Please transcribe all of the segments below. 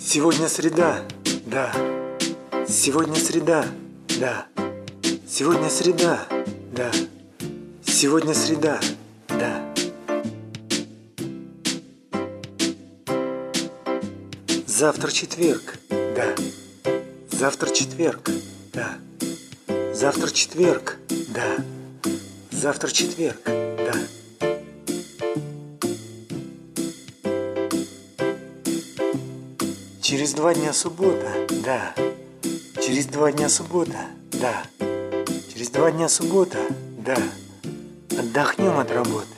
Сегодня среда, да. Сегодня среда, да. Сегодня среда, да. Сегодня среда, да. Завтра четверг, да. Завтра четверг, да. Завтра четверг, да. Завтра четверг, да. Через 2 дня суббота, да. Через 2 дня суббота, да. Через 2 дня суббота, да. Отдохнем от работы.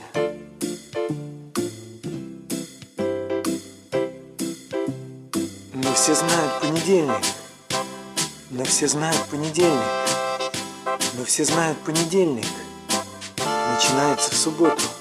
Но все знают понедельник. Но все знают понедельник. Но все знают понедельник. Начинается в субботу.